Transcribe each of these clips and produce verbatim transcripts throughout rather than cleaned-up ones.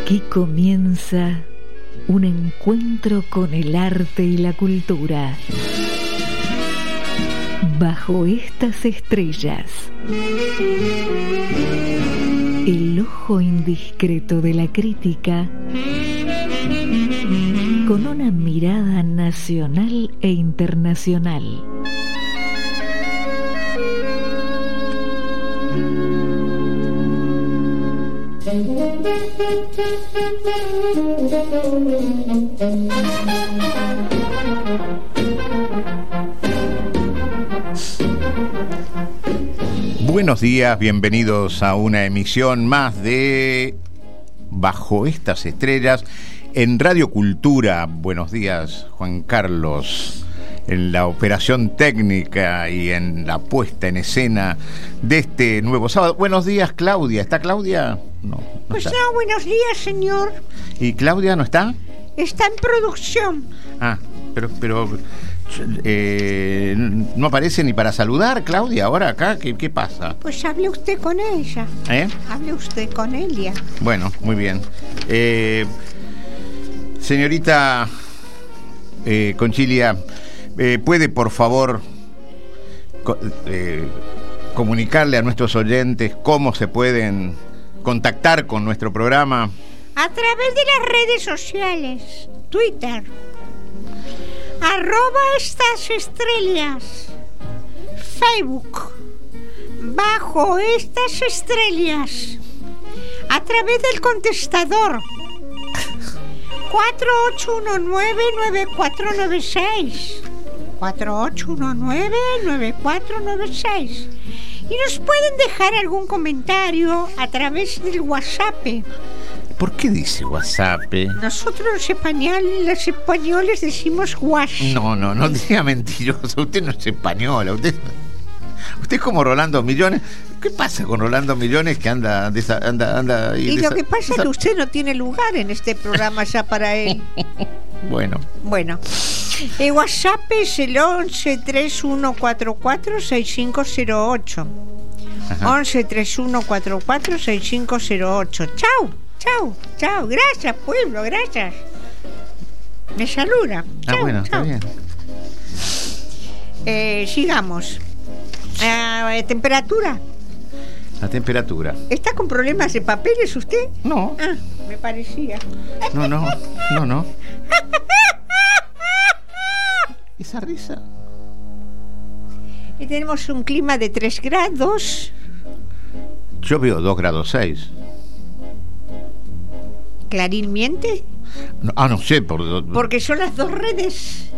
Aquí comienza un encuentro con el arte y la cultura. Bajo estas estrellas, el ojo indiscreto de la crítica, con una mirada nacional e internacional. Buenos días, bienvenidos a una emisión más de Bajo estas estrellas en Radio Cultura. Buenos días, Juan Carlos, en la operación técnica y en la puesta en escena de este nuevo sábado. Buenos días, Claudia. ¿Está Claudia? No, no pues está. no, buenos días, señor. ¿Y Claudia no está? Está en producción. Ah, pero... pero eh, no aparece ni para saludar, Claudia, ahora acá. ¿Qué, qué pasa? Pues hable usted con ella. ¿Eh? Hable usted con ella. Bueno, muy bien. Eh, señorita eh, Conchilia, eh, ¿puede por favor co- eh, comunicarle a nuestros oyentes cómo se pueden contactar con nuestro programa? A través de las redes sociales. Twitter. Arroba estas estrellas. Facebook. Bajo estas estrellas. A través del contestador. cuatro ocho uno nueve nueve cuatro nueve seis. cuatro ocho uno nueve nueve cuatro nueve seis. Y nos pueden dejar algún comentario a través del WhatsApp. ¿Por qué dice WhatsApp? Nosotros los españoles, los españoles decimos WhatsApp. No, no, no diga mentiroso. Usted no es española. Usted, usted es como Rolando Millones. ¿Qué pasa con Rolando Millones que anda... Desa, anda, anda y y desa, lo que pasa desa... es que usted no tiene lugar en este programa ya para él. Bueno. Bueno. El WhatsApp es el once treinta y uno cuarenta y cuatro sesenta y cinco cero ocho. Ajá. once treinta y uno cuarenta y cuatro sesenta y cinco cero ocho. ¡Chao! Chau, chau, gracias pueblo, gracias. Me saluda. Ah, chau, bueno, chau. Está bien. Eh, sigamos. Eh, temperatura. La temperatura. ¿Está con problemas de papeles usted? No. Ah, me parecía. No, no, no, no. Esa risa. Y tenemos un clima de tres grados. Yo veo dos grados seis. ¿Clarín miente? No, ah, no sé. Por... Porque son las dos redes.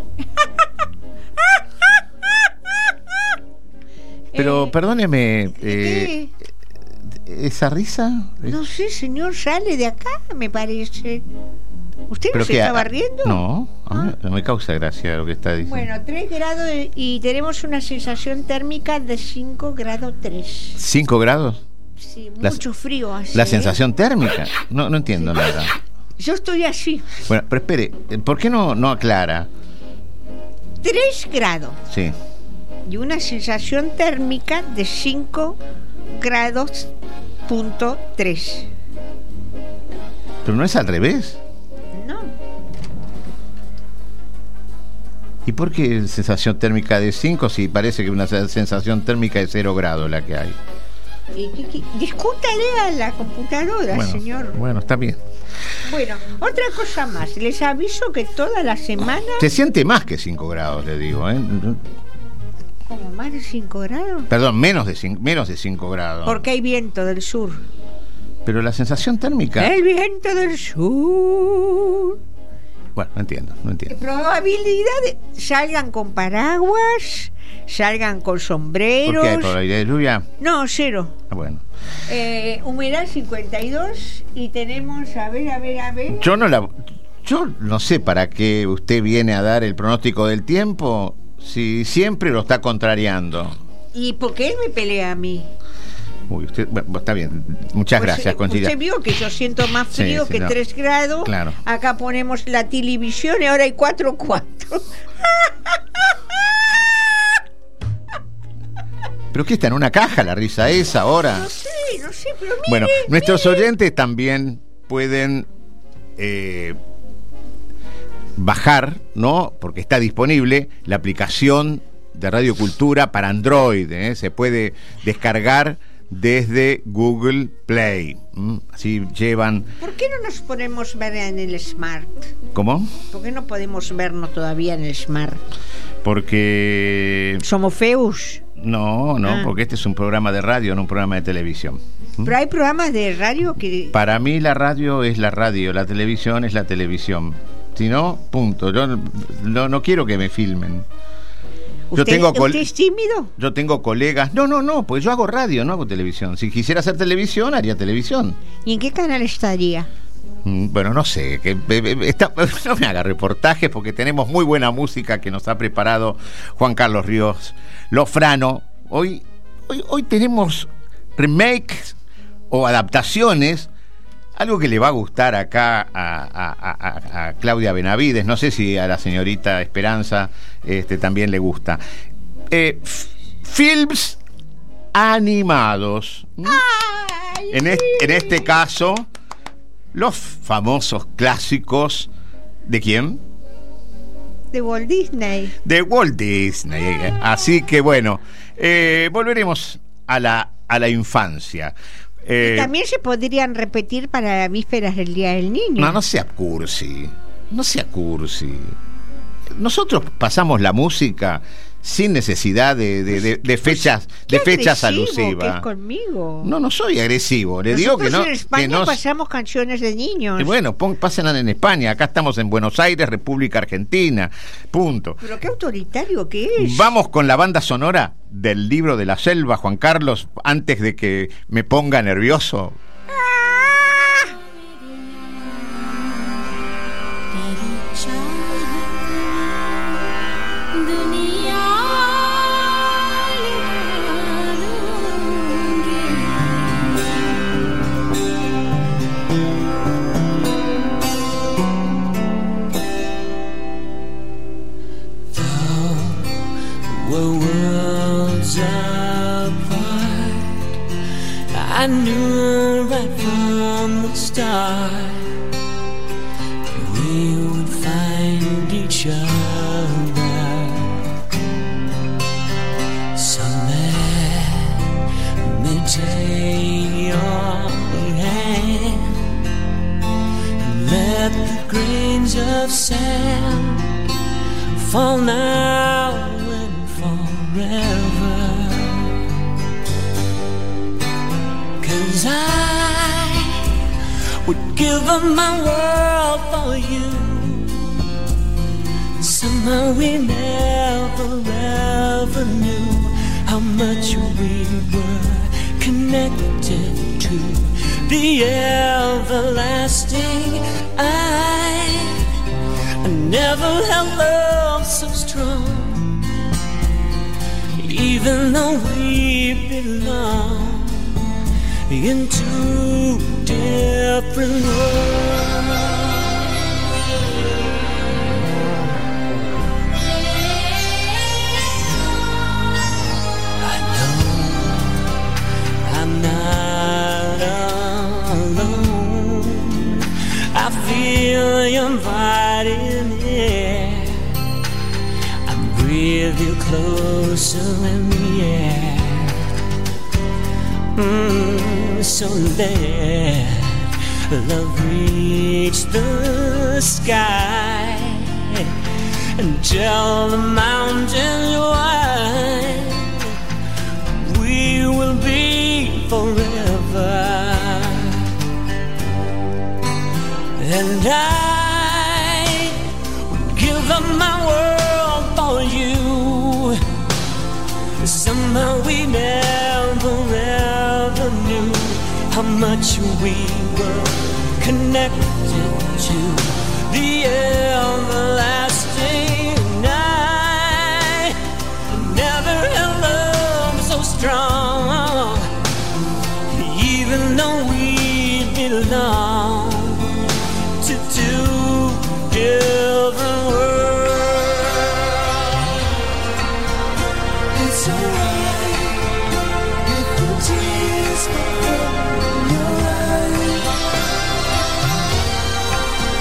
Pero eh, perdóneme, eh, ¿esa risa? No sé, señor, sale de acá, me parece. ¿Usted no se que, estaba riendo? No, a mí ah. no me causa gracia lo que está diciendo. Bueno, tres grados y tenemos una sensación térmica de cinco grados tres. ¿cinco grados? Sí, la, mucho frío así. ¿La sensación térmica? No, no entiendo nada. Yo estoy así. Bueno, pero espere, ¿por qué no, no aclara? tres grados. Sí. Y una sensación térmica de cinco grados punto tres. ¿Pero no es al revés? No. ¿Y por qué sensación térmica de cinco si parece que una sensación térmica de cero grados la que hay? Discútale a la computadora, bueno, señor. Bueno, está bien. Bueno, otra cosa más. Les aviso que toda la semana... Se siente más que cinco grados, le digo, ¿eh? ¿Cómo más de cinco grados? Perdón, menos de cinco, menos de cinco grados. Porque hay viento del sur. Pero la sensación térmica... El viento del sur. Bueno, no entiendo, no entiendo. Probabilidad de... Salgan con paraguas, salgan con sombreros. ¿Por qué hay probabilidad de lluvia? No, cero. Ah, bueno. Eh, humedad cincuenta y dos y tenemos, a ver, a ver, a ver. Yo no la... Yo no sé para qué usted viene a dar el pronóstico del tiempo si siempre lo está contrariando. ¿Y por qué él me pelea a mí? Uy, usted, bueno, está bien. Muchas pues, gracias, Conchita. Usted vio que yo siento más frío sí, sí, que no. tres grados. Claro. Acá ponemos la televisión y ahora hay cuatro cuatro. ¿Pero qué está en una caja la risa esa ahora? No sé, no sé, pero mire, bueno, nuestros mire. oyentes también pueden eh, bajar, ¿no? Porque está disponible la aplicación de Radio Cultura para Android, ¿eh? Se puede descargar desde Google Play. ¿Mm? Así llevan... ¿Por qué no nos podemos ver en el Smart? ¿Cómo? ¿Por qué no podemos vernos todavía en el Smart? Porque... ¿Somos feos? No, no, ah. porque este es un programa de radio, no un programa de televisión. ¿Mm? Pero hay programas de radio que... Para mí la radio es la radio, la televisión es la televisión. Si no, punto. Yo no, no quiero que me filmen. Yo ¿Usted, tengo col- ¿Usted es tímido? Yo tengo colegas. No, no, no, pues yo hago radio, no hago televisión. Si quisiera hacer televisión, haría televisión. ¿Y en qué canal estaría? Mm, Bueno, no sé. Que, eh, está, no me haga reportajes porque tenemos muy buena música que nos ha preparado Juan Carlos Ríos Lofrano. Hoy, hoy, hoy tenemos remakes o adaptaciones. Algo que le va a gustar acá a, a, a, a Claudia Benavides, no sé si a la señorita Esperanza este, también le gusta. Eh, f- films animados. Ay, En, est- en este caso, los famosos clásicos, ¿de quién? de Walt Disney. De Walt Disney. Así que bueno, eh, volveremos a la, a la infancia. Eh, Y también se podrían repetir para vísperas del Día del Niño. No, no sea cursi. No sea cursi. Nosotros pasamos la música sin necesidad de, de, de, de fechas, Qué de fechas agresivo alusivas. que es conmigo. No, no soy agresivo. Le Nosotros digo que no. en España que no pasamos canciones de niños. y bueno, pon, pásenla en España. Acá estamos en Buenos Aires, República Argentina. Punto. Pero qué autoritario que es. Vamos con la banda sonora del libro de la selva, Juan Carlos, antes de que me ponga nervioso. I knew right from the start we would find each other. So let me take your hand, let the grains of sand fall now and forever. 'Cause I would give up my world for you. Somehow we never ever knew how much we were connected to the everlasting. I, I never held love so strong, even though we belong in two different worlds. I know I'm not alone. I feel your body near. I breathe you closer in the air. Mm, so let love reach the sky and tell the mountains why we will be forever. And I would give up my world for you. Somehow we never ever knew how much we were connected to the everlasting night. Never had love so strong, even though we belong to two different worlds. It's alright if the tears fall from your eyes.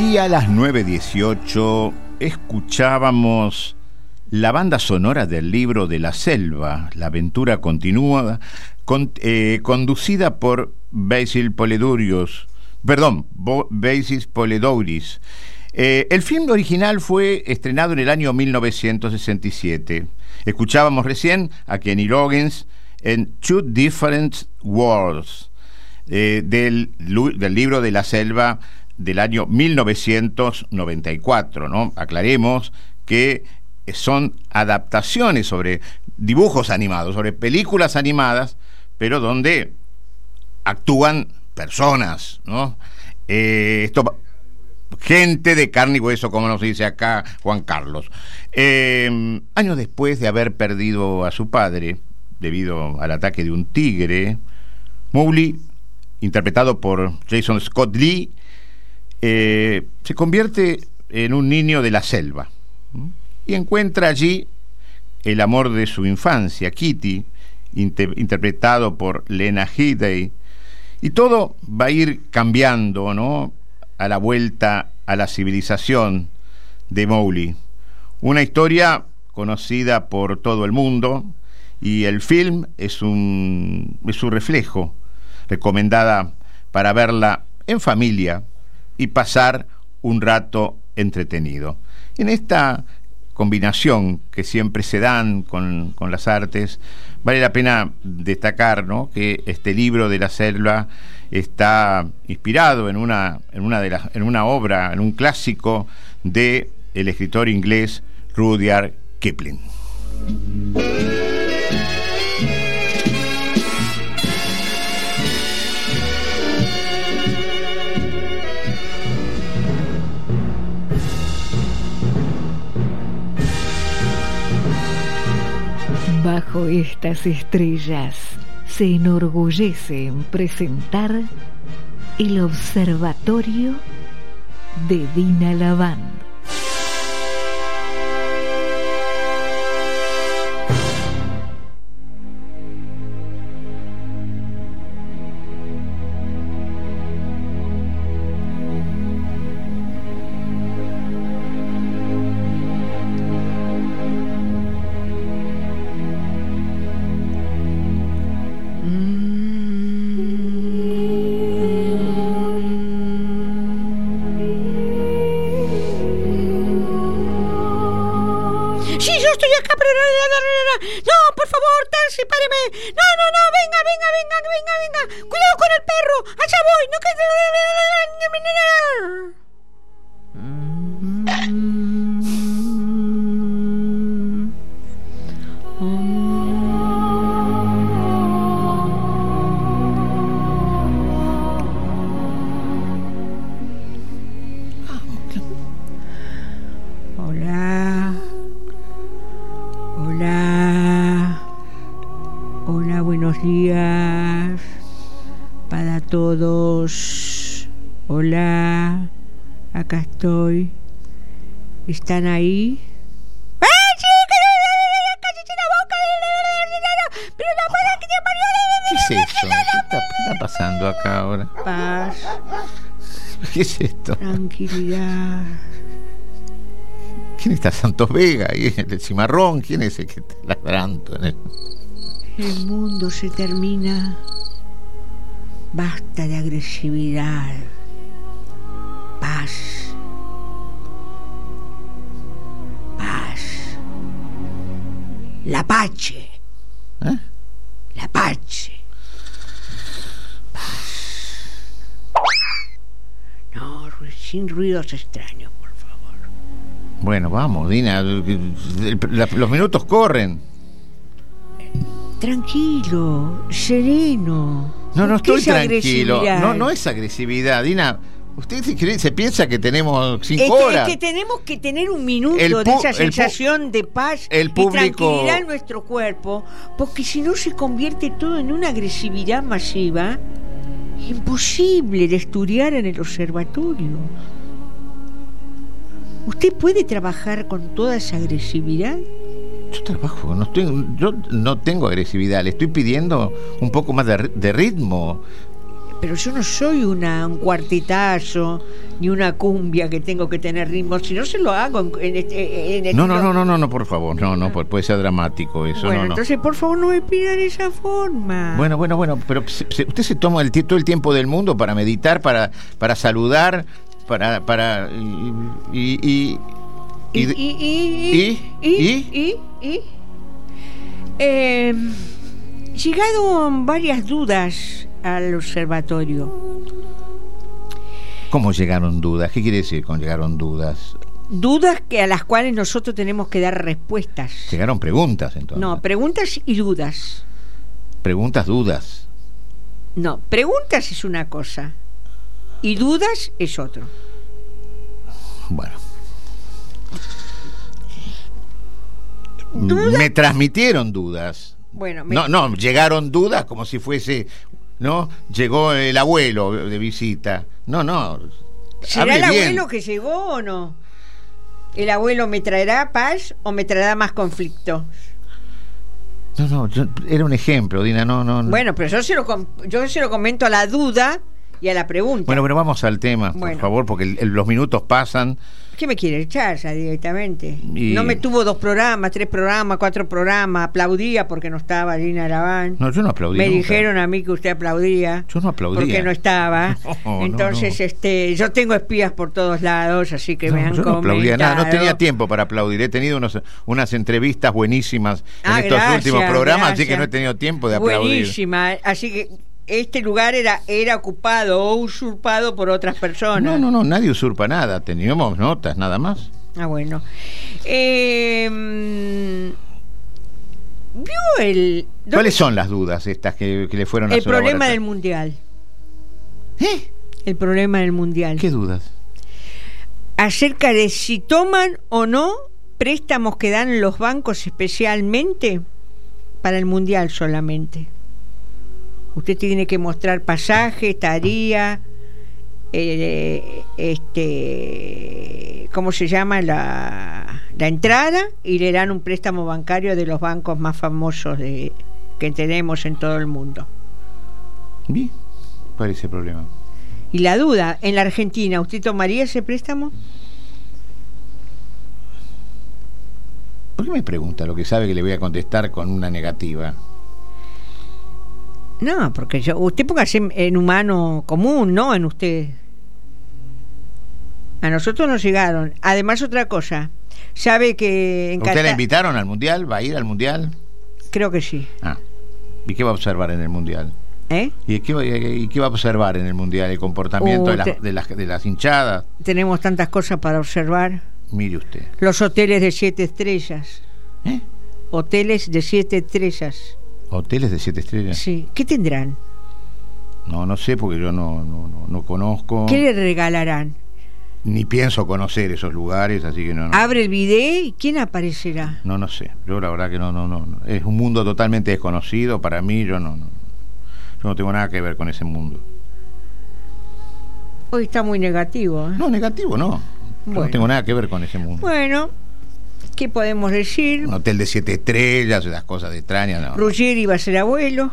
Y a las nueve dieciocho escuchábamos la banda sonora del libro de la selva, La aventura continúa, con, eh, conducida por Basil Poledouris, perdón, Bo, Basis Poledouris. Eh, el film original fue estrenado en el año mil novecientos sesenta y siete. Escuchábamos recién a Kenny Loggins en Two Different Worlds, eh, del, del libro de la selva del año mil novecientos noventa y cuatro, ¿no? Aclaremos que son adaptaciones sobre dibujos animados, sobre películas animadas, pero donde actúan personas, ¿no? Eh, esto, gente de carne y hueso, como nos dice acá Juan Carlos. Eh, años después de haber perdido a su padre debido al ataque de un tigre, Mowgli, interpretado por Jason Scott Lee, eh, se convierte en un niño de la selva y encuentra allí el amor de su infancia, Kitty, inter- interpretado por Lena Headey, y todo va a ir cambiando, ¿no?, a la vuelta a la civilización de Mowgli. Una historia conocida por todo el mundo, y el film es un, es su reflejo, recomendada para verla en familia y pasar un rato entretenido. En esta combinación que siempre se dan con, con las artes, vale la pena destacar, ¿no?, que este libro de la selva está inspirado en una, en una, de las, en una obra, en un clásico de el escritor inglés Rudyard Kipling. Bajo estas estrellas se enorgullece en presentar el Observatorio de Dina Lavand. No, no, no, venga, venga, venga, venga, venga. Cuidado con el perro. Allá voy. No que... Hola. Hola. Hola, buenos días para todos. Hola, acá estoy. ¿Están ahí? ¡Ay, sí! ¡Cállate la boca! ¡Pero la mala que te parió! ¿Qué es eso? ¿Qué está, qué está pasando acá ahora? Paz. ¿Qué es esto? Tranquilidad. ¿Quién está? Santos Vega y el cimarrón. ¿Quién es el que está ladrando en el... El mundo se termina. Basta de agresividad. Paz. Paz. La Pache. ¿Eh? La Pache. Paz. No, sin ruidos extraños, por favor. Bueno, vamos, Dina. Los minutos corren. Tranquilo, sereno. No, no estoy tranquilo. Agresividad? No, no es agresividad, Dina. Usted se, cree, se piensa que tenemos cinco es que, horas. Es que tenemos que tener un minuto pu- de esa el sensación pu- de paz el público... y tranquilidad en nuestro cuerpo, porque si no se convierte todo en una agresividad masiva, imposible de estudiar en el observatorio. ¿Usted puede trabajar con toda esa agresividad? Yo trabajo, no estoy, yo no tengo agresividad, le estoy pidiendo un poco más de, de ritmo. Pero yo no soy una un cuartetazo ni una cumbia que tengo que tener ritmo, si no se lo hago en, en, este- en No, no, estilo- no, no, no, no, por favor, no, no, pues puede ser dramático eso, Bueno, no, no. entonces por favor no me pidan de esa forma. Bueno, bueno, bueno, pero se- se- usted se toma el, tie- todo el tiempo del mundo para meditar, para, para saludar, para, para y, y, y- y, y de- y, y, y- y, y, y- eh, llegaron varias dudas al observatorio. ¿Cómo llegaron dudas? ¿Qué quiere decir con llegaron dudas? Dudas que a las cuales nosotros tenemos que dar respuestas. Llegaron preguntas entonces. No, preguntas y dudas. Preguntas, dudas. No, preguntas es una cosa y dudas es otro. Bueno. ¿Dudas? Me transmitieron dudas. Bueno, me- No, no, llegaron dudas como si fuese, ¿no? Llegó el abuelo de visita. No, no. ¿será hable el bien. abuelo que llegó o no? ¿El abuelo me traerá paz o me traerá más conflicto? No, no, yo- era un ejemplo, Dina, no, no. no. Bueno, pero yo se lo com- yo se lo comento a la duda y a la pregunta. Bueno, pero vamos al tema, Bueno. por favor, porque el- el- los minutos pasan. ¿Qué me quiere echar ya directamente? Y- No me tuvo dos programas, tres programas, cuatro programas, aplaudía porque no estaba Lina Arabán. No, yo no aplaudí Me nunca. dijeron a mí que usted aplaudía. Yo no aplaudía. Porque no estaba. No, no, Entonces, no. este, yo tengo espías por todos lados, así que No, me han yo no aplaudía nada, no comentado. tenía tiempo para aplaudir. He tenido unos, unas entrevistas buenísimas en Ah, estos gracias, últimos programas, así que gracias. no he tenido tiempo de aplaudir. Buenísima. Así que este lugar era, era ocupado o usurpado por otras personas. No, no, no, nadie usurpa nada. Teníamos notas, nada más. Ah, bueno. Eh, mm, ¿Vio el. dónde- ¿Cuáles son las dudas estas que, que le fueron a El su problema del laboratorio? mundial. ¿Eh? El problema del mundial. ¿Qué dudas? Acerca de si toman o no préstamos que dan los bancos especialmente para el mundial solamente. Usted tiene que mostrar pasaje, estaría, eh, este, ¿cómo se llama? La, la entrada, y le dan un préstamo bancario de los bancos más famosos de, que tenemos en todo el mundo. Bien. ¿Cuál es el problema? Y la duda, en la Argentina, ¿usted tomaría ese préstamo? ¿Por qué me pregunta lo que sabe que le voy a contestar con una negativa? No, porque yo, usted póngase en, en humano común, no en usted. A nosotros nos llegaron. Además, otra cosa, sabe que en ¿Usted la Qatar- invitaron al Mundial? ¿Va a ir al Mundial? Creo que sí. Ah. ¿Y qué va a observar en el Mundial? ¿Eh? ¿Y qué, va- y qué va a observar en el Mundial? ¿El comportamiento Uh, de, las, te- de, las, de las hinchadas? Tenemos tantas cosas para observar. Mire usted. Los hoteles de siete estrellas. ¿Eh? Hoteles de siete estrellas. ¿Hoteles de siete estrellas? Sí. ¿Qué tendrán? No, no sé porque yo no, no, no, no conozco. ¿Qué le regalarán? Ni pienso conocer esos lugares, así que no. No, Abre el video y ¿quién aparecerá? no, no sé. Yo la verdad que no, no, no. no. Es un mundo totalmente desconocido para mí. Yo no, no. Yo no tengo nada que ver con ese mundo. Hoy está muy negativo. ¿eh? No, negativo, no. Yo Bueno. no tengo nada que ver con ese mundo. Bueno, ¿qué podemos decir? Un hotel de siete estrellas, esas cosas extrañas, no. Ruggeri iba a ser abuelo.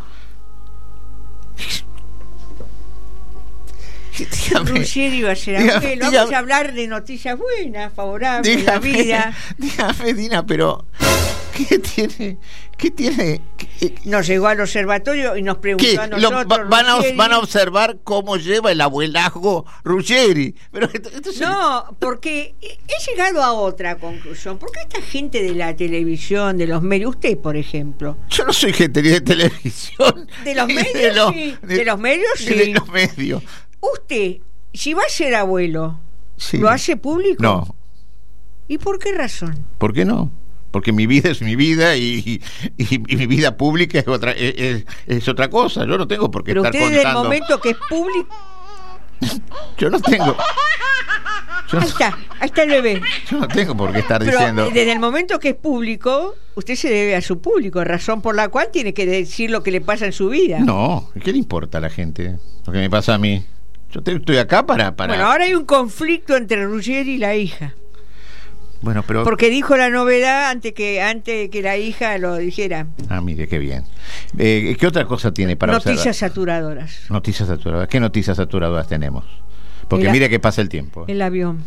Dígame, Ruggeri iba a ser dígame, abuelo. Vamos dígame. a hablar de noticias buenas, favorables, de la dígame, vida. dígame, Dina, pero ¿qué tiene? ¿Qué tiene? ¿Qué, Nos llegó al observatorio y nos preguntó qué? a Lo- nosotros. va- van, a, Ruggeri. van a observar cómo lleva el abuelazgo Ruggeri. Pero esto, esto es- No, porque he llegado a otra conclusión. ¿Por qué esta gente de la televisión, de los medios, usted, por ejemplo, Yo no soy gente ni de televisión. ¿De los ni medios, los- sí? ¿De los medios, ni sí? de los medios. usted, si va a ser abuelo, Sí. lo hace público? No. ¿Y por qué razón? ¿Por qué no? Porque mi vida es mi vida y, y, y mi vida pública es otra es, es- es otra cosa. Yo no tengo por qué Pero estar usted desde el contando. momento que es público... Yo no tengo. Yo Ahí no, está, ahí está el bebé. yo no tengo por qué estar Pero diciendo. desde el momento que es público, usted se debe a su público, razón por la cual tiene que decir lo que le pasa en su vida. No, ¿qué le importa a la gente lo que me pasa a mí? Yo te- estoy acá para, para... Bueno, ahora hay un conflicto entre Ruggeri y la hija. Bueno, pero... Porque dijo la novedad antes que antes que la hija lo dijera. Ah, mire, qué bien. Eh, ¿Qué otra cosa tiene para Noticias observar? saturadoras. Noticias saturadoras. ¿Qué noticias saturadoras tenemos? Porque El, mire que pasa el tiempo. El avión.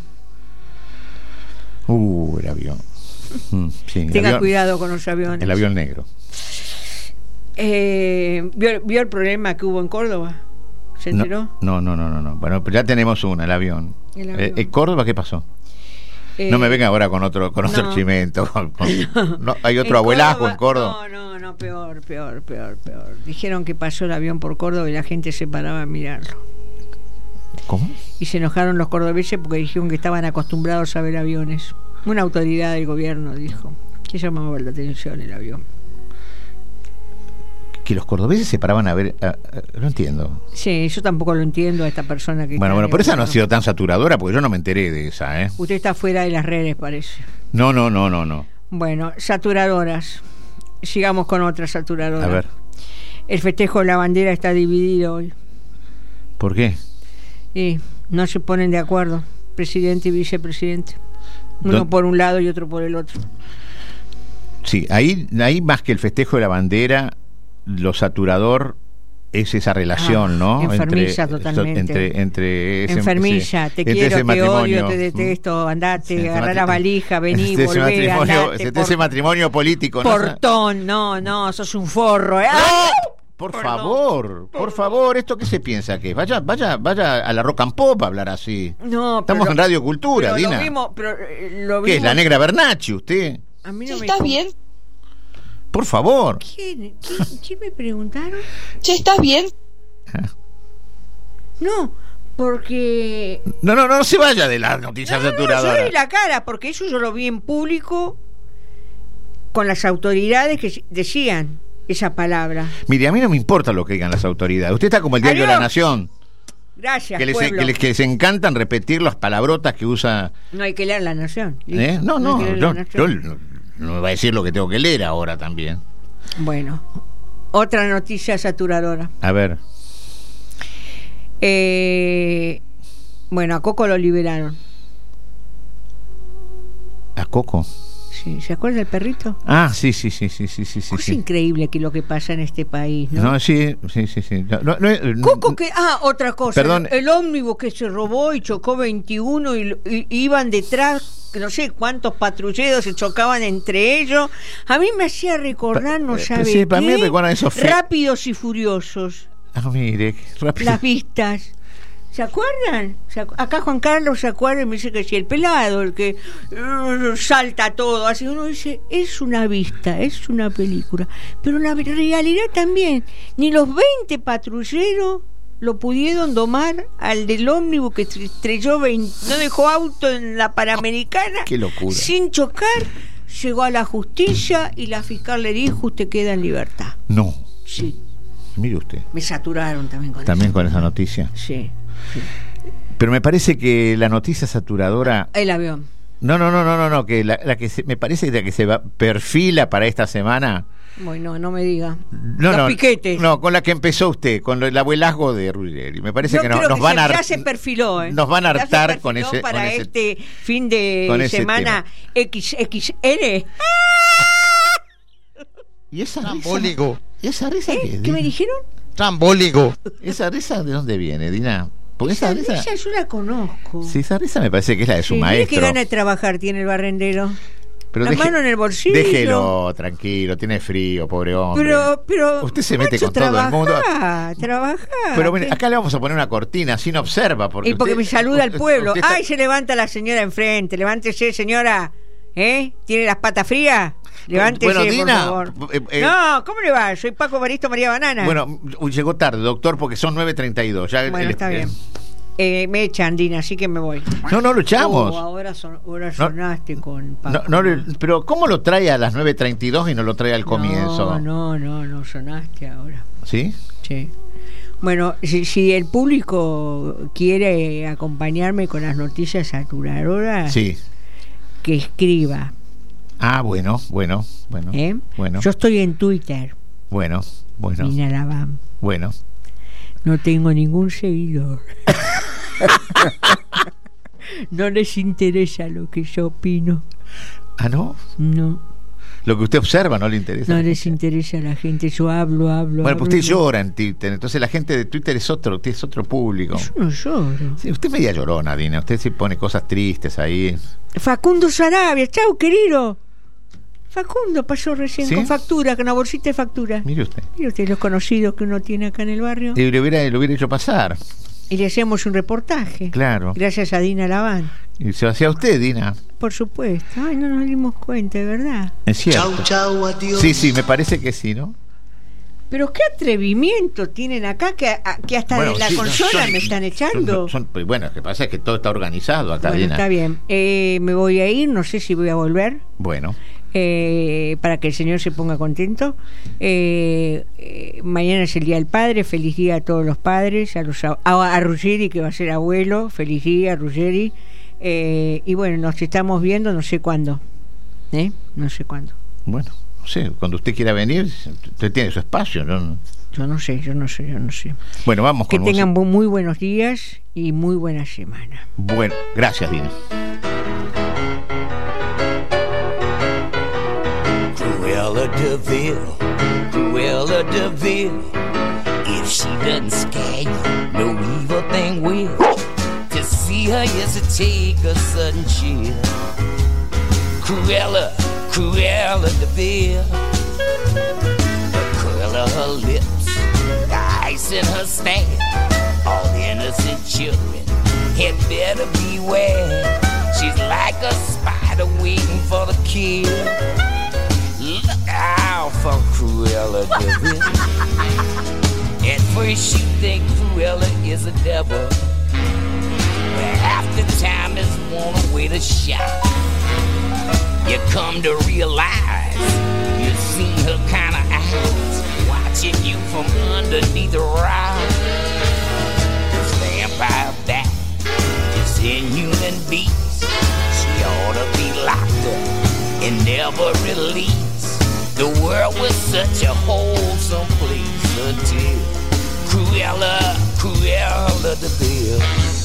Uh, el avión. Mm, sí, el Tenga avión, cuidado con los aviones. El avión negro. Eh, ¿vio, ¿Vio el problema que hubo en Córdoba? ¿Se enteró? No, no, no, no, no. Bueno, pues ya tenemos una, el avión. El avión. Eh, ¿En Córdoba qué pasó? Eh, no me venga ahora con otro con otro no. chimento. Con, con, No. no, hay otro En abuelazgo en Córdoba. No, no, no, peor, peor, peor, peor. Dijeron que pasó el avión por Córdoba y la gente se paraba a mirarlo. ¿Cómo? Y se enojaron los cordobeses porque dijeron que estaban acostumbrados a ver aviones. Una autoridad del gobierno dijo que llamaba la atención el avión. Que los cordobeses se paraban a ver... A, a, no entiendo. Sí, yo tampoco lo entiendo a esta persona que... Bueno, está bueno, en pero el esa no ha gobierno. sido tan saturadora porque yo no me enteré de esa, ¿eh? Usted está fuera de las redes, parece. No, no, no, no, no. Bueno, saturadoras. Sigamos con otra saturadora. A ver, El festejo de la bandera está dividido hoy. ¿por qué? Y no se ponen de acuerdo, presidente y vicepresidente. Uno ¿Dó- por un lado y otro por el otro. Sí, ahí, ahí más que el festejo de la bandera, lo saturador es esa relación, Ah, ¿no? enfermiza entre, totalmente. Entre, entre ese, Enfermilla, ese- te entre quiero, ese te matrimonio. odio, te detesto, andate, Sí, ese agarrá la matri- valija, vení, entre ese volvé, matrimonio, andate. entre ese matrimonio político, ¿no? Portón, no, no, sos un forro. ¿eh? ¡No! ¡Ah! Por Perdón. favor, por favor, ¿esto qué se piensa que es? Vaya, vaya, vaya a la rock and pop a hablar así. No, Estamos pero en lo- Radio Cultura, pero Dina. Lo vimos, pero, eh, lo ¿Qué es, vimos- la negra Bernacchi, usted? A mí no Che, me ¿estás con- bien? Por favor. ¿Quién, quién, quién me preguntaron? Che, ¿estás bien? No, porque... No, no, no, no se vaya de las noticias No, no, yo saturadoras. doy la cara, porque eso yo lo vi en público con las autoridades que decían esa palabra. Mire, a mí no me importa lo que digan las autoridades. Usted está como el diario de la Adiós. Nación, Gracias, que les, pueblo. que les, que les encantan repetir las palabrotas que usa. No hay que leer La Nación. ¿eh? No, hay no, que leer yo, La yo Nación. no, no me va a decir lo que tengo que leer ahora también. Bueno, otra noticia saturadora. A ver, Eh, bueno, a Coco lo liberaron. a Coco. Sí, ¿se acuerda del perrito? Ah, sí, sí, sí, sí, sí, sí, sí. Es sí. increíble que lo que pasa en este país, ¿no? No, sí, sí, sí, sí. No, no, no, Coco que... Ah, otra cosa. Perdón. El, el ómnibus que se robó y chocó veintiuno y, y- iban detrás, no sé cuántos patrulleros se chocaban entre ellos. A mí me hacía recordar, no Pa- eh, sabe sí, para mí qué, me recuerda esos fe- Rápidos y Furiosos. Ah, mire, rápido. Las vistas. ¿Se acuerdan? ¿Se acu- Acá Juan Carlos se acuerda y me dice que sí, el pelado, el que uh, salta todo. Así uno dice, es una vista, es una película. Pero en la realidad también, ni los veinte patrulleros lo pudieron domar al del ómnibus que estre- estrelló veinte, no dejó auto en la Panamericana. Qué locura. Sin chocar, llegó a la justicia y la fiscal le dijo, usted queda en libertad. No, Sí, mire usted. me saturaron también con También eso. con esa noticia. Sí, Pero me parece que la noticia saturadora. el avión. No, no, no, no, no, no, que la, la que se, me parece que la que se va, perfila para esta semana. Bueno, no me diga. No, Los no, piquetes. no, con la que empezó usted, con lo- el abuelazgo de Ruggeri. Me parece Yo que no- creo nos que van se- a ya har- se perfiló, ¿eh? nos van a Ya se hartar perfiló con ese para con ese- este fin de con ese semana equis equis ele. ¿Y esa risa? Trambólico. ¿Y esa risa qué ¿Eh? es, ¿Qué me Dina? dijeron? Trambólico. ¿Esa risa de dónde viene, Dina? Porque esa, Esa risa. risa yo la conozco. Sí, esa risa me parece que es la de su Sí, mire maestro. qué gana de trabajar tiene el barrendero. Pero la mano en el bolsillo. Déjelo, tranquilo, tiene frío, pobre hombre. Pero, pero. Usted se mete macho, con todo el mundo. trabajá, trabajá. Pero mire, ¿Qué? acá le vamos a poner una cortina, así no observa. Porque Y porque usted- me saluda el usted- pueblo. usted está- Ay, se levanta la señora enfrente. Levántese, señora. ¿Eh? ¿Tiene las patas frías? Levántese, Bueno, por Dina, favor. eh, eh, No, ¿cómo le va? Soy Paco Baristo María Banana. Bueno, uy, llegó tarde, doctor, porque son nueve treinta y dos. Ya el- Bueno, el- está el- bien. Eh, me echan, Dina, así que me voy. No, no lo echamos. Oh, ahora, son, ahora sonaste con Paco. No, no le- pero ¿cómo lo trae a las nueve treinta y dos y no lo trae al comienzo? No, no, no, no sonaste ahora. ¿Sí? Sí. Bueno, si, si el público quiere acompañarme con las noticias saturadoras, Sí. que escriba. Ah, bueno, bueno, bueno. ¿eh? Bueno, Yo estoy en Twitter, bueno, bueno, Nina Laván. bueno. No tengo ningún seguidor. No les interesa lo que yo opino. ¿Ah, no? No. Lo que usted observa no le interesa. No les interesa a la gente. Yo hablo, hablo. Bueno, pues hablo, usted llora en Twitter, entonces la gente de Twitter es otro, es otro público. Yo no lloro. Sí, usted es media llorona, Dina. Usted sí pone cosas tristes ahí. Facundo Sarabia, chau, querido. Facundo pasó recién ¿Sí? con factura, con una bolsita de factura. Mire usted. Mire usted los conocidos que uno tiene acá en el barrio. Y le hubiera, le hubiera hecho pasar. Y le hacemos un reportaje. Claro. Gracias a Dina Laván. Y se lo hacía usted, Dina. Por supuesto. Ay, no nos dimos cuenta, de verdad. Es cierto. Chau, chau, adiós. Sí, sí, me parece que sí, ¿no? Pero qué atrevimiento tienen acá que, a- que hasta Bueno, de la sí, no, consola son- me están echando. son- son- bueno, lo que pasa es que todo está organizado acá, Bueno, Dina. está bien. Eh, me voy a ir, no sé si voy a volver. Bueno, eh, para que el señor se ponga contento. Eh, eh, mañana es el Día del Padre, feliz día a todos los padres, a, los, a, a Ruggeri, que va a ser abuelo, feliz día, Ruggeri. Eh, y bueno, nos estamos viendo, no sé cuándo. ¿Eh? No sé cuándo. bueno, no sé, cuando usted quiera venir, usted tiene su espacio, ¿no? Yo no sé, yo no sé, yo no sé. Bueno, vamos Que con tengan música. bu- muy buenos días y muy buena semana. Bueno, gracias, Dina. Cruella de Vil, Cruella de Vil. If she doesn't scare you, no evil thing will. To see her is to take a sudden chill. Cruella, Cruella de Vil. The curl of her lips, the ice in her stare. All innocent children had better beware. She's like a spider waiting for the kill. Look out for Cruella de Vil. At first you think Cruella is a devil, but after time is one way to shout. You come to realize you've seen her kind of eyes watching you from underneath the rock. This vampire bat is inhuman beast. She ought to be locked up and never released. The world was such a wholesome place until Cruella, Cruella de Vil.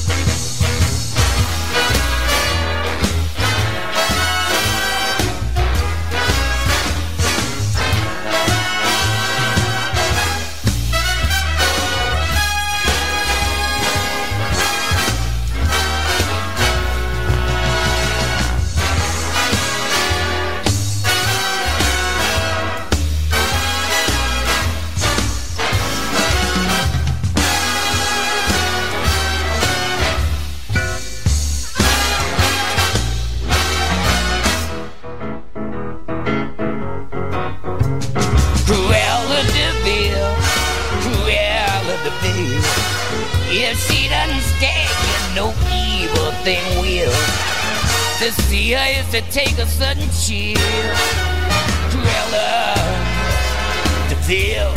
Cruella de Vil, Cruella de Vil. If she doesn't stay, you no evil thing will. To see her is to take a sudden chill. Cruella de Vil.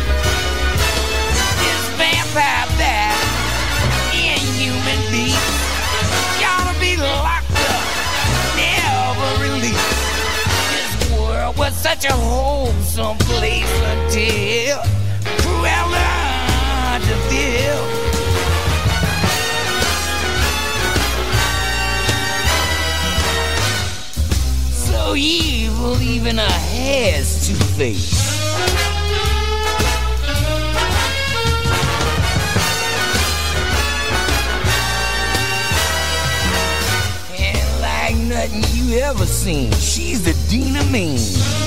This vampire bat, inhuman beast. You ought to be locked up, never released. This world was such a wholesome place until Cruella de Vil. So evil, even her hair's two-faced. And like nothing you ever seen, she's the Dina Mean.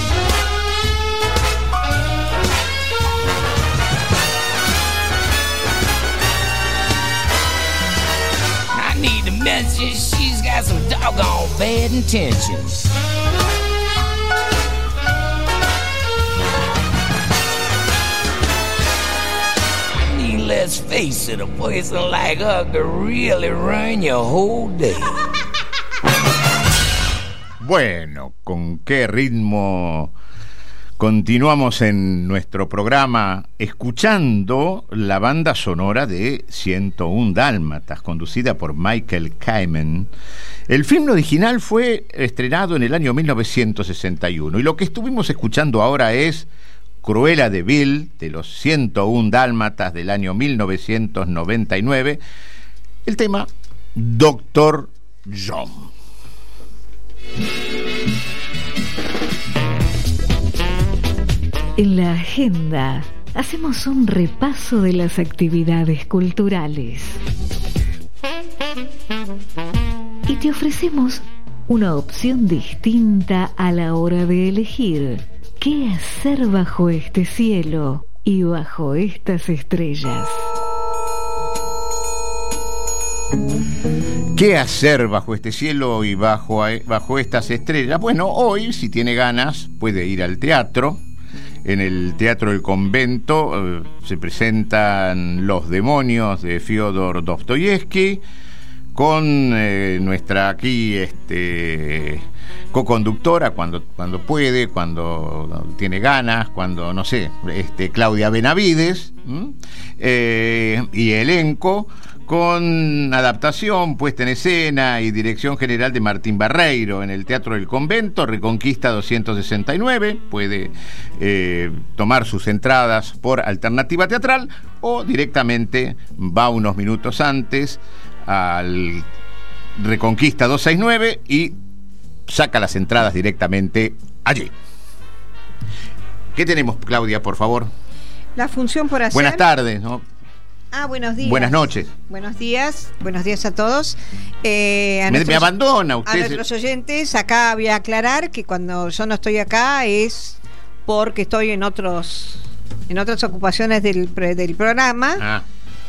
I need to mention she's got some doggone bad intentions. I mean, let's face it, a person like her could really ruin your whole day. Bueno, ¿con qué ritmo continuamos en nuestro programa escuchando la banda sonora de ciento uno Dálmatas, conducida por Michael Kamen? El film original fue estrenado en el año mil novecientos sesenta y uno y lo que estuvimos escuchando ahora es Cruella de Vil, de los ciento uno Dálmatas del año mil novecientos noventa y nueve, el tema Doctor John. En la agenda hacemos un repaso de las actividades culturales y te ofrecemos una opción distinta a la hora de elegir qué hacer bajo este cielo y bajo estas estrellas. ¿Qué hacer bajo este cielo y bajo, bajo estas estrellas? Bueno, hoy, si tiene ganas, puede ir al teatro. En el Teatro del Convento eh, se presentan Los demonios de Fyodor Dostoyevsky con eh, nuestra aquí este, co-conductora cuando, cuando puede, cuando tiene ganas, cuando, no sé, este, Claudia Benavides, eh, y elenco, con adaptación, puesta en escena y dirección general de Martín Barreiro en el Teatro del Convento, Reconquista doscientos sesenta y nueve. Puede eh, tomar sus entradas por Alternativa Teatral o directamente va unos minutos antes al Reconquista doscientos sesenta y nueve y saca las entradas directamente allí. ¿Qué tenemos, Claudia, por favor? La función por hacer. Buenas tardes, ¿no? Ah, buenos días. Buenas noches. Buenos días, buenos días a todos. Eh, a me, nuestros, me abandona usted. A nuestros oyentes, acá voy a aclarar que cuando yo no estoy acá es porque estoy en otros en otras ocupaciones del, del programa. Ah.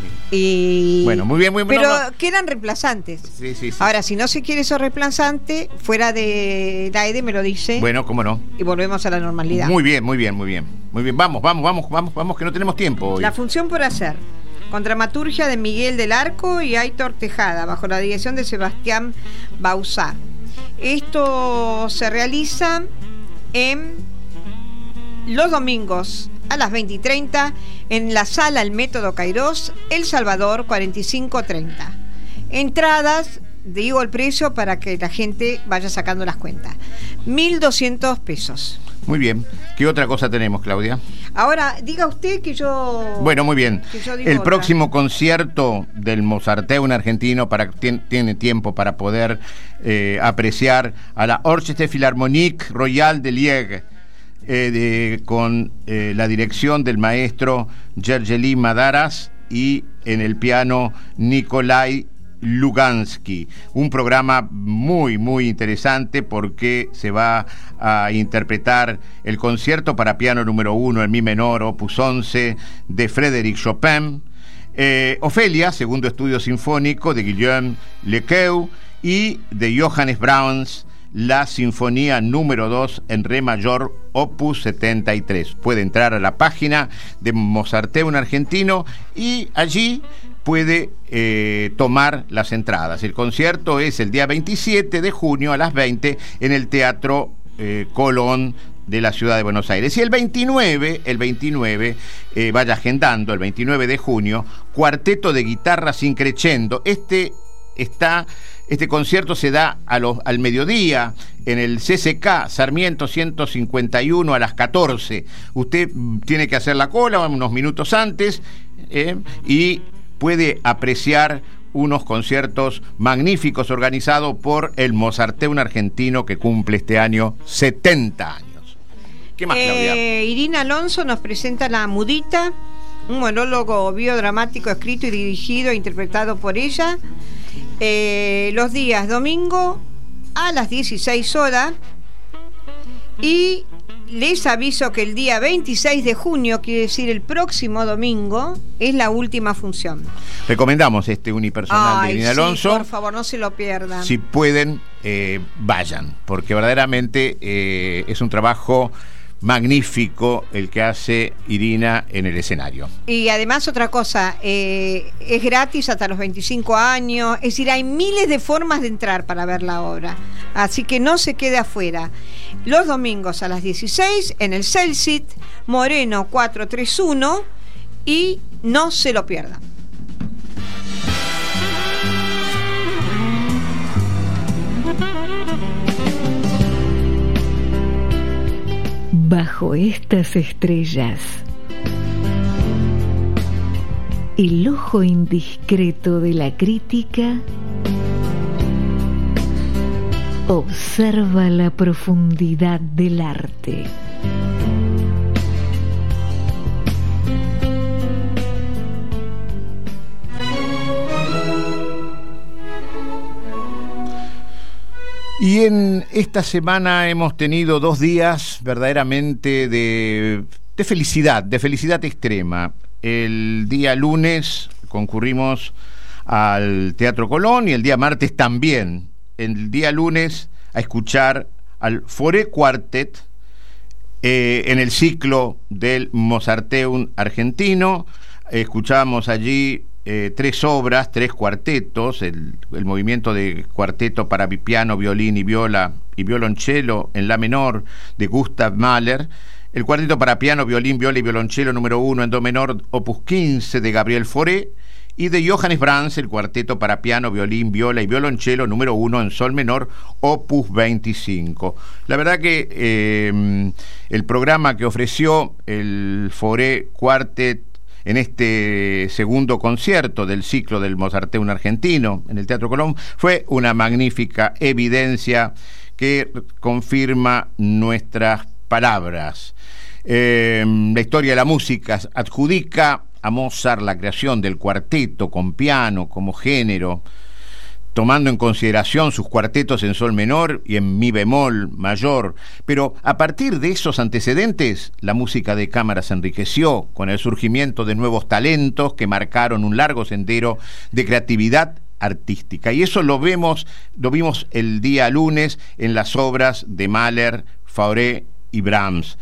Y bueno, muy bien, muy bien. Pero no, no. quedan reemplazantes. Sí, sí, sí. Ahora, si no se quiere esos reemplazantes, fuera de la aire me lo dice. Bueno, cómo no. Y volvemos a la normalidad. Muy bien, muy bien, muy bien. Muy bien, vamos, vamos, vamos, vamos, vamos, que no tenemos tiempo hoy. La función por hacer. Con dramaturgia de Miguel del Arco y Aitor Tejada, bajo la dirección de Sebastián Bauzá. Esto se realiza en los domingos a las veinte y treinta en la sala El Método Cairós, El Salvador, cuarenta y cinco treinta. Entradas, digo el precio para que la gente vaya sacando las cuentas. mil doscientos pesos. Muy bien. ¿Qué otra cosa tenemos, Claudia? Ahora, diga usted que yo... Bueno, muy bien. El otra. próximo concierto del Mozarteum argentino, para tiene, tiene tiempo para poder eh, apreciar a la Orchestre Philharmonique Royale de Liege, eh, de, con eh, la dirección del maestro Gergely Madaras y en el piano Nikolai Lugansky. Un programa muy muy interesante porque se va a interpretar el concierto para piano número uno en mi menor opus once de Frédéric Chopin, eh, Ofelia, segundo estudio sinfónico de Guillaume Lequeux, y de Johannes Brahms, la sinfonía número dos en re mayor opus setenta y tres. Puede entrar a la página de Mozarteum argentino y allí puede eh, tomar las entradas. El concierto es el día veintisiete de junio a las veinte en el Teatro eh, Colón de la ciudad de Buenos Aires. Y el veintinueve, el veintinueve, eh, vaya agendando, el veintinueve de junio, Cuarteto de Guitarra sin Crescendo. Este está... Este concierto se da a los, al mediodía en el C C K Sarmiento ciento cincuenta y uno a las catorce. Usted tiene que hacer la cola unos minutos antes eh, y puede apreciar unos conciertos magníficos organizados por el Mozarteum argentino que cumple este año setenta años. ¿Qué más, Claudia? Eh, Irina Alonso nos presenta La Mudita, un monólogo biodramático escrito y dirigido e interpretado por ella. Eh, los días domingo a las dieciséis horas, y les aviso que el día veintiséis de junio, quiere decir el próximo domingo, es la última función. Recomendamos este unipersonal Ay, de Irina sí, Alonso. por favor, no se lo pierdan. Si pueden, eh, vayan, porque verdaderamente eh, es un trabajo magnífico el que hace Irina en el escenario. Y además otra cosa, eh, es gratis hasta los veinticinco años, es decir, hay miles de formas de entrar para ver la obra, así que no se quede afuera. Los domingos a las dieciséis en el Celsit, Moreno cuatrocientos treinta y uno, y no se lo pierdan. Bajo estas estrellas, el ojo indiscreto de la crítica Observa la profundidad del arte. Y en esta semana hemos tenido dos días verdaderamente de, de felicidad, de felicidad extrema. El día lunes concurrimos al Teatro Colón y el día martes también. El día lunes a escuchar al Fauré Quartet eh, en el ciclo del Mozarteum argentino. Escuchamos allí eh, tres obras, tres cuartetos, el, el movimiento de cuarteto para piano, violín y viola y violonchelo en la menor de Gustav Mahler, el cuarteto para piano, violín, viola y violonchelo número uno en do menor, opus quince de Gabriel Fauré, y de Johannes Brahms, el cuarteto para piano, violín, viola y violonchelo número uno en sol menor, opus veinticinco. La verdad que eh, el programa que ofreció el Fauré Quartet en este segundo concierto del ciclo del Mozarteum argentino en el Teatro Colón fue una magnífica evidencia que confirma nuestras palabras. Eh, la historia de la música adjudica a Mozart la creación del cuarteto con piano como género, tomando en consideración sus cuartetos en sol menor y en mi bemol mayor, pero a partir de esos antecedentes, la música de cámara se enriqueció con el surgimiento de nuevos talentos que marcaron un largo sendero de creatividad artística, y eso lo vemos, lo vimos el día lunes en las obras de Mahler, Fauré y Brahms.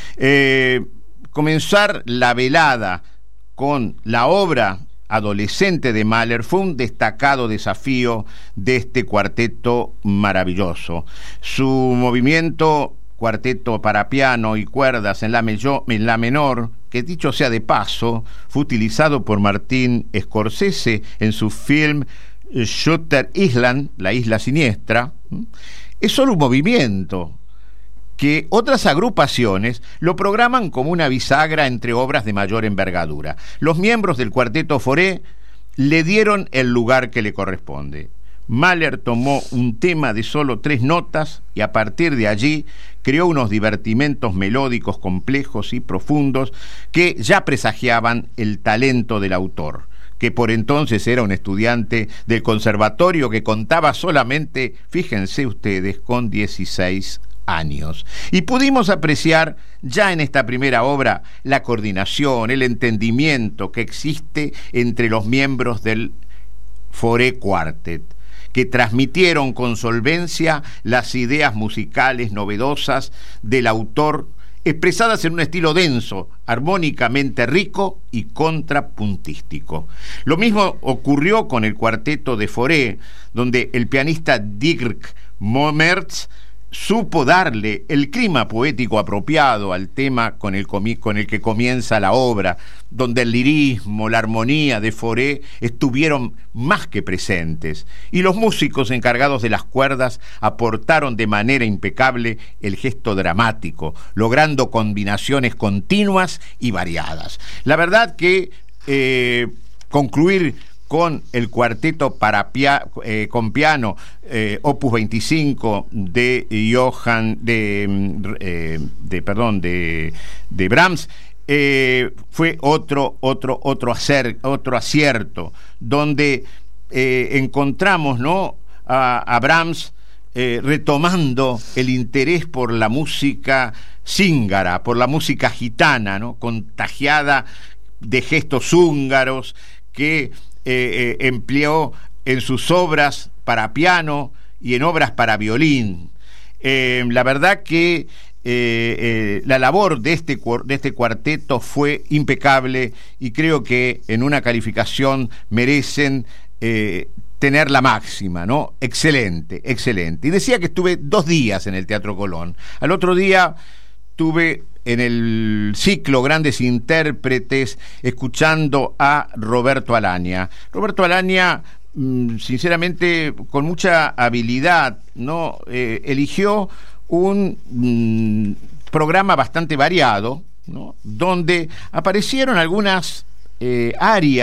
Eh, comenzar la velada con la obra adolescente de Mahler fue un destacado desafío de este cuarteto maravilloso. Su movimiento cuarteto para piano y cuerdas en la, mello, en la menor, que dicho sea de paso, fue utilizado por Martin Scorsese en su film Shutter Island, La Isla Siniestra, es solo un movimiento que otras agrupaciones lo programan como una bisagra entre obras de mayor envergadura. Los miembros del cuarteto Fauré le dieron el lugar que le corresponde. Mahler tomó un tema de solo tres notas y a partir de allí creó unos divertimentos melódicos complejos y profundos que ya presagiaban el talento del autor, que por entonces era un estudiante del conservatorio que contaba solamente, fíjense ustedes, con dieciséis años. Y pudimos apreciar ya en esta primera obra la coordinación, el entendimiento que existe entre los miembros del Fauré Quartet, que transmitieron con solvencia las ideas musicales novedosas del autor, expresadas en un estilo denso, armónicamente rico y contrapuntístico. Lo mismo ocurrió con el cuarteto de Fauré, donde el pianista Dirk Mommertz supo darle el clima poético apropiado al tema con el, comi- con el que comienza la obra, donde el lirismo, la armonía de Fauré estuvieron más que presentes, y los músicos encargados de las cuerdas aportaron de manera impecable el gesto dramático, logrando combinaciones continuas y variadas. La verdad que eh, concluir con el cuarteto para pia, eh, con piano eh, opus veinticinco de Johann de, eh, de perdón de, de Brahms eh, fue otro otro otro hacer otro acierto, donde eh, encontramos no a, a Brahms eh, retomando el interés por la música zíngara, por la música gitana, no contagiada de gestos húngaros que Eh, eh, empleó en sus obras para piano y en obras para violín. Eh, la verdad que eh, eh, la labor de este, de este cuarteto fue impecable y creo que en una calificación merecen eh, tener la máxima, ¿no? Excelente, excelente. Y decía que estuve dos días en el Teatro Colón. Al otro día tuve en el ciclo Grandes Intérpretes, escuchando a Roberto Alagna. Roberto Alagna, sinceramente, con mucha habilidad, ¿no? Eh, eligió un mm, programa bastante variado, ¿no? Donde aparecieron algunas eh, áreas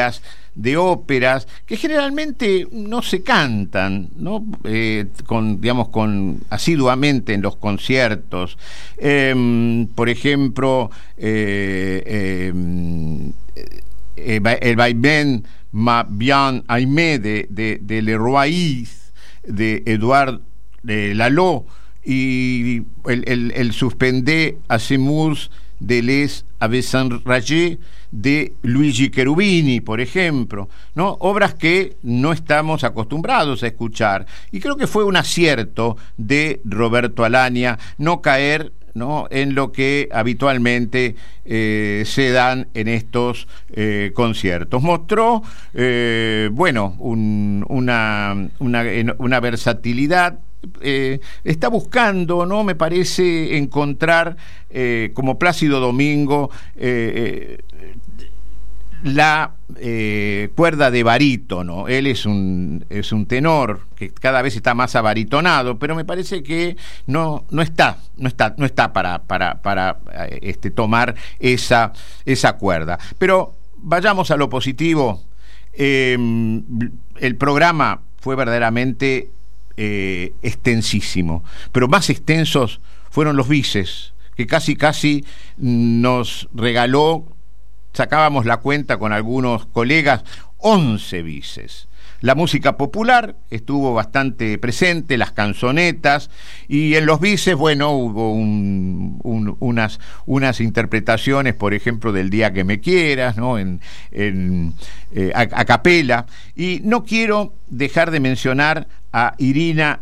de óperas que generalmente no se cantan, ¿no? Eh, con, digamos, con asiduamente en los conciertos. Eh, por ejemplo, eh, eh, eh, el vaivén Ma bien aimé de, de, de Leroy, de Edouard de Lalo, y el, el, el Suspendé a Semurs de Les Aves Enragés de Luigi Cherubini, por ejemplo, ¿no? Obras que no estamos acostumbrados a escuchar, y creo que fue un acierto de Roberto Alagna no caer, ¿no?, en lo que habitualmente eh, se dan en estos eh, conciertos. Mostró, eh, bueno, un, una, una, una versatilidad. Eh, está buscando, ¿no?, me parece, encontrar, eh, como Plácido Domingo, eh, eh, la eh, cuerda de barítono. Él es un, es un tenor que cada vez está más abaritonado, pero me parece que no, no está, no está, no está para, para, para este, tomar esa, esa cuerda. Pero vayamos a lo positivo. Eh, el programa fue verdaderamente eh, extensísimo, pero más extensos fueron los bises, que casi casi nos regaló, sacábamos la cuenta con algunos colegas, once bises. La música popular estuvo bastante presente, las canzonetas, y en los bises, bueno, hubo un, un, unas, unas interpretaciones, por ejemplo, del Día que me quieras, ¿no?, en, en eh, a, a capela. Y no quiero dejar de mencionar a Irina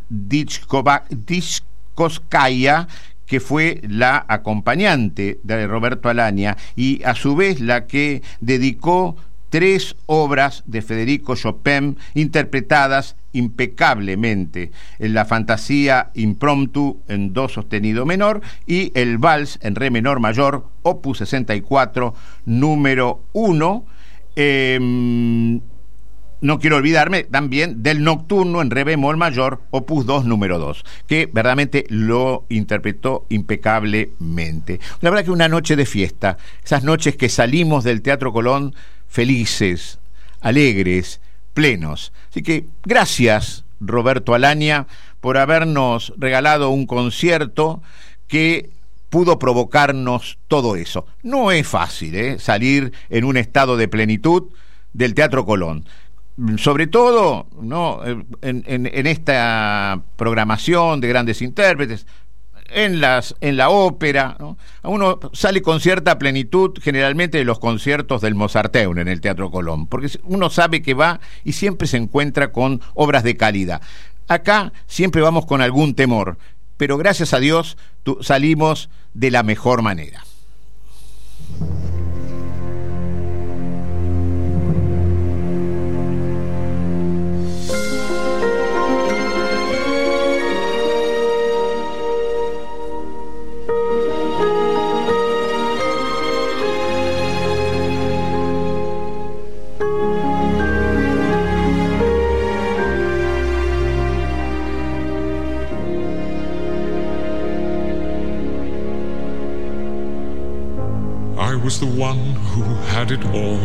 Dickovskaya, que fue la acompañante de Roberto Alagna y a su vez la que dedicó tres obras de Federico Chopin interpretadas impecablemente: en la Fantasía Impromptu en do sostenido menor y el Vals en re menor mayor, opus sesenta y cuatro, número uno. Eh, No quiero olvidarme también del Nocturno en re bemol mayor, opus dos, número dos, que verdaderamente lo interpretó impecablemente. La verdad que una noche de fiesta, esas noches que salimos del Teatro Colón felices, alegres, plenos. Así que gracias, Roberto Alagna, por habernos regalado un concierto que pudo provocarnos todo eso. No es fácil, ¿eh?, salir en un estado de plenitud del Teatro Colón. Sobre todo, ¿no?, en, en, en esta programación de grandes intérpretes, en las en la ópera, ¿no? Uno sale con cierta plenitud generalmente de los conciertos del Mozarteum en el Teatro Colón, porque uno sabe que va y siempre se encuentra con obras de calidad. Acá siempre vamos con algún temor, pero gracias a Dios tu, salimos de la mejor manera. I was the one who had it all.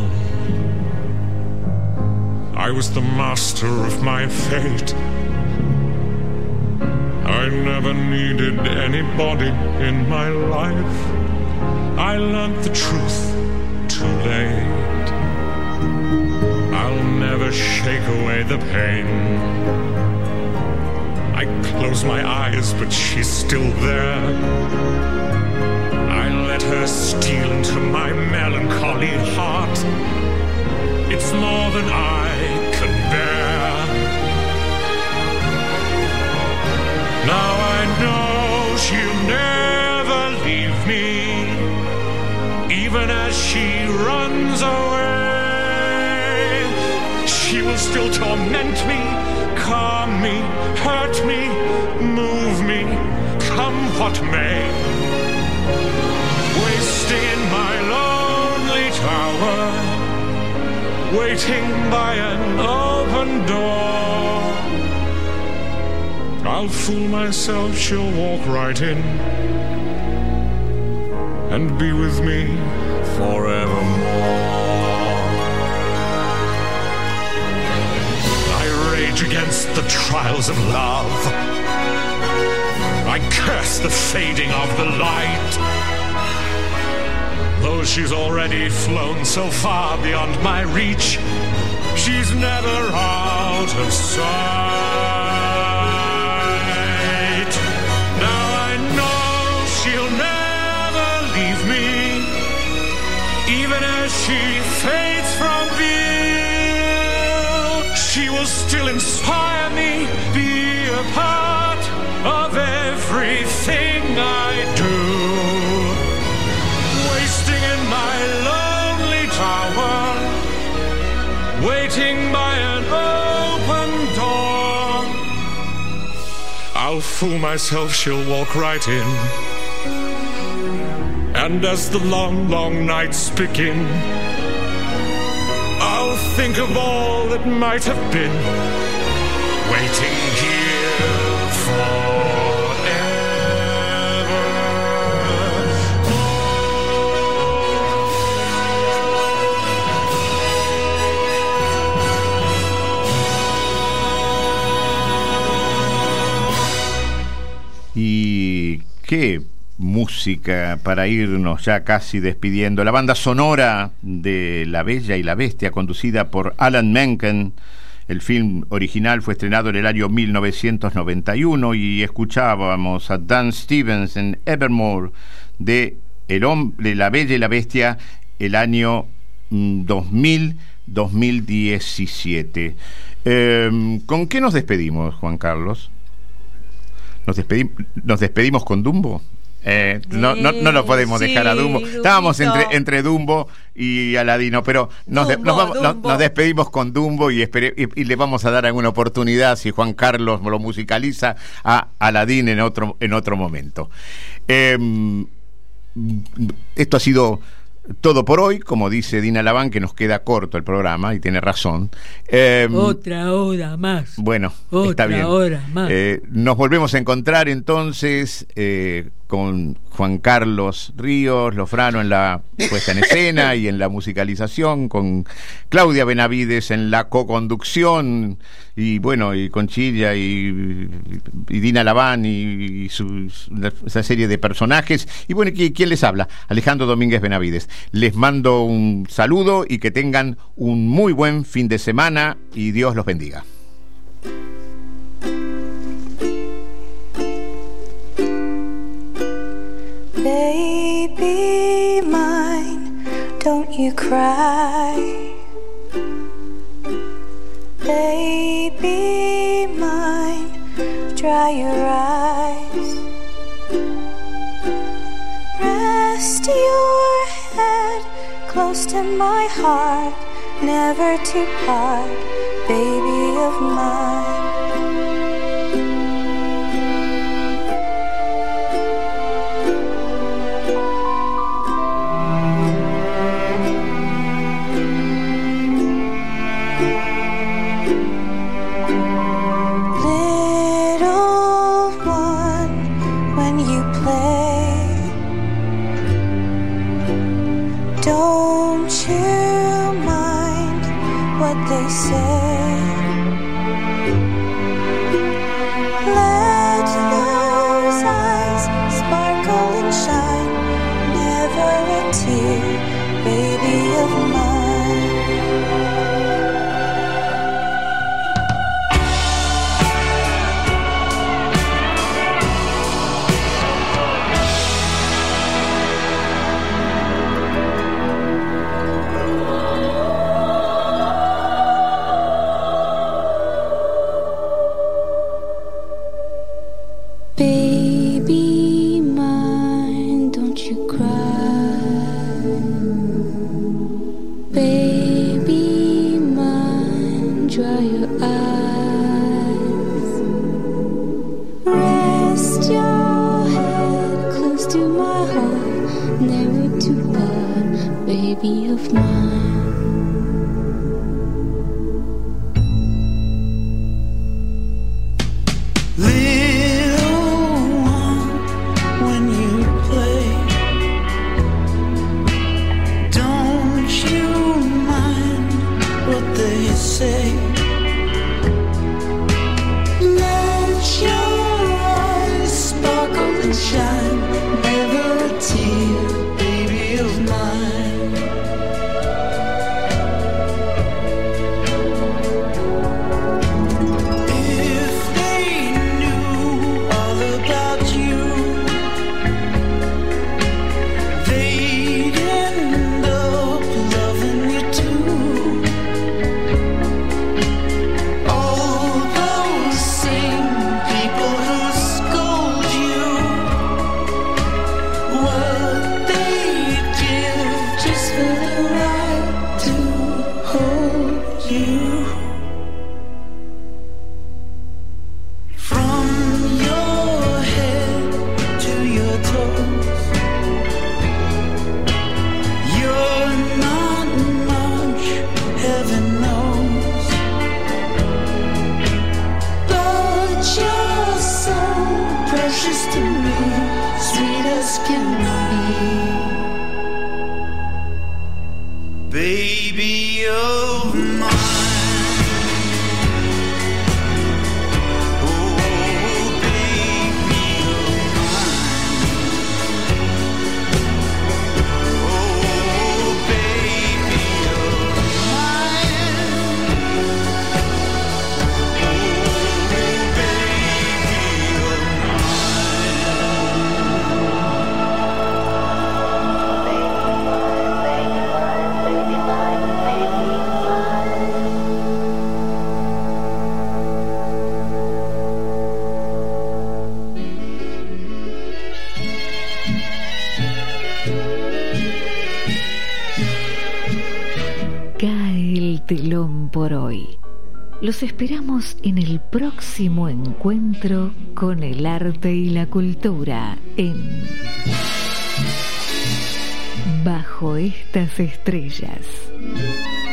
I was the master of my fate. I never needed anybody in my life. I learned the truth too late. I'll never shake away the pain. I close my eyes, but she's still there. Let her steal into my melancholy heart. It's more than I can bear. Now I know she'll never leave me, even as she runs away. She will still torment me, calm me, hurt me, move me, come what may. Wasting in my lonely tower, waiting by an open door. I'll fool myself, she'll walk right in and be with me forevermore. rage against the trials of love. I curse the fading of the light. Though she's already flown so far beyond my reach, she's never out of sight. Now I know she'll never leave me, even as she fades from view. She will still inspire me, be a part of everything I do. Wasting in my lonely tower, waiting by an open door. I'll fool myself, she'll walk right in. And as the long, long nights begin, I'll think of all that might have been, waiting here forever. Y qué música para irnos ya casi despidiendo. La banda sonora de La Bella y la Bestia, conducida por Alan Menken. El film original fue estrenado en el año mil novecientos noventa y uno y escuchábamos a Dan Stevens en Evermore de El hombre, La Bella y la Bestia, el año dos mil diecisiete. Eh, ¿Con qué nos despedimos, Juan Carlos? ¿Nos, despedi- nos despedimos con Dumbo? Eh, no, no, no lo podemos sí, dejar a Dumbo. Dumbito. Estábamos entre, entre Dumbo y Aladino, pero nos, de- Dumbo, nos, vamos- nos- Dumbo. nos despedimos con Dumbo y, espere- y, y le vamos a dar alguna oportunidad, si Juan Carlos lo musicaliza, a Aladín en otro, en otro momento. Eh, esto ha sido todo por hoy. Como dice Dina Laván, que nos queda corto el programa, y tiene razón. Eh, Otra hora más. Bueno, Otra está bien. hora más. Eh, nos volvemos a encontrar entonces eh, con Juan Carlos Ríos Lofrano en la puesta en escena y en la musicalización, con Claudia Benavides en la coconducción, y bueno, y con Chilla y, y Dina Laván y, y su, esa serie de personajes. Y bueno, ¿quién les habla? Alejandro Domínguez Benavides. Les mando un saludo y que tengan un muy buen fin de semana y Dios los bendiga. Baby mine, don't you cry. Baby mine, dry your eyes. Rest your head close to my heart, never to part, baby of mine. Don't you mind what they say? Let those eyes sparkle and shine, never a tear, baby of mine. Baby mine, don't you cry. Baby mine, dry your eyes. Rest your head close to my heart, never to part, baby of mine. close. You're not much, heaven knows, but you're so precious to me, sweet as can be, baby of mine. Telón por hoy. Los esperamos en el próximo encuentro con el arte y la cultura en Bajo estas estrellas.